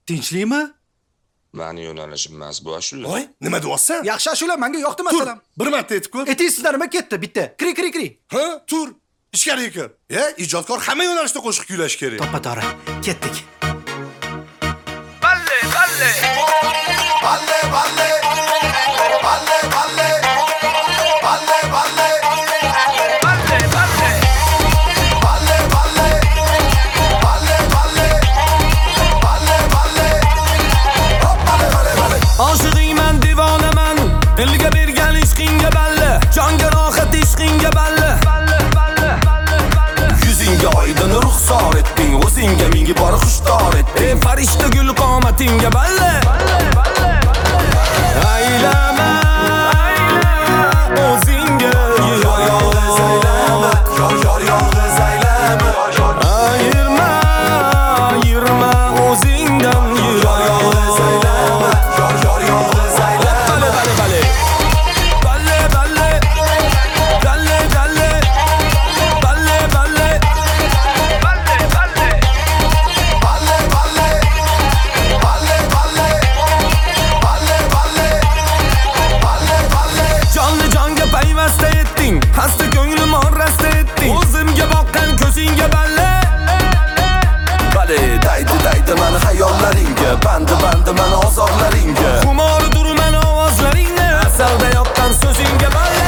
Tinchlikmi? Mani yo'nalishim emas bu ashula. Voy, nima deyapsan? Yaxshi ashula menga yoqdi Tur, masalan. bir marta aytib ko'r. Aytaysizlar nima ketdi bitta. Kri. Ha, tur. Ichkariga kir. Ijodkor hamma yo'nalishda qo'shiq kuylash kerak. To'ppa-to'g'ri. Ketdik. Balle. Balle, balle. Balle, balle. Balle, balle. Oshiqingman, divonaman, elga bergan ishqingga balle, jonga rohat ishqingga balle. Yuzingga oydin ruxsor etding, o'zingga mingi bor xushdor etding. Farishta gul qomatingga balle. Aylama, o'zingga Yolg'iz aylama, yolg'iz aylama. ayirma o'zingdan Yolg'iz aylama, yolg'iz aylama. Balle. Balle. Jonli jonga payvasta etding, hasta ko'nglim orasta etding. O'zimga boqqan ko'zingga balle. Bale, daydi mani hayollaringga, bandi mani ozorlaringga. Xumordur men ovozlaringni, asalda yoqqan so'zingga balle.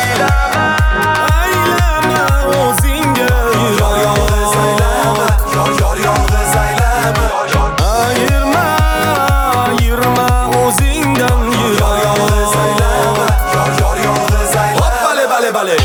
Aylama o'zingga Yolg'iz aylama, yolg'iz aylama. ayirma o'zingdan Yolg'iz aylama, yolg'iz aylama. Balle.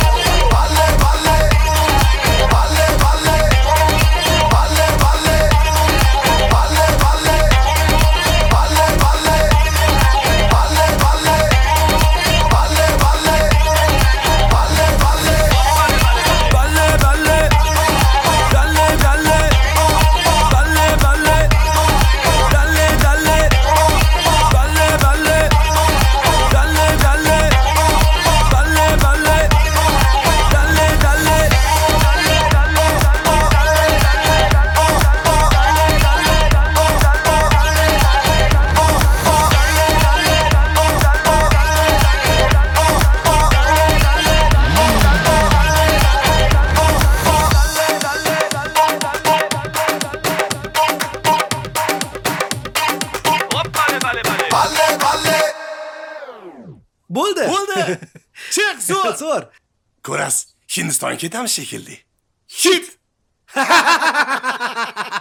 Bo'ldi. Chiq, zo'r. Zo'r. Ko'rasiz, Hindistonga ketamiz shekilli. Hit!